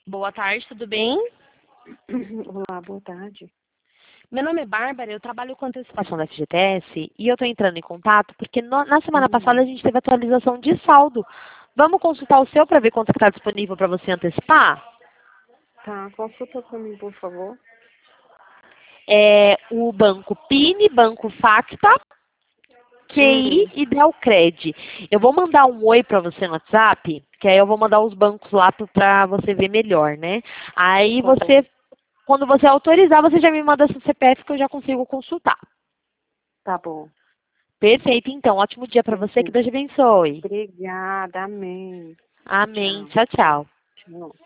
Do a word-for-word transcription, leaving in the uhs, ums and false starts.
Boa tarde, tudo bem? Olá, boa tarde. Meu nome é Bárbara, eu trabalho com antecipação da F G T S e eu estou entrando em contato porque no- na semana passada Hum, a gente teve atualização de saldo. Vamos consultar o seu para ver quanto está disponível para você antecipar? tá, consulta para mim, por favor. É o Banco PIN, Banco Facta, Q I Hum, e Delcred. Eu vou mandar um oi para você no WhatsApp, que aí eu vou mandar os bancos lá para você ver melhor, né? Aí tá bom, você, quando você autorizar, você já me manda seu C P F que eu já consigo consultar. tá bom. Perfeito, então. Ótimo dia para você. Que Uhum. Deus te abençoe. Obrigada, amém. Amém. Tchau, Tchau, tchau. tchau.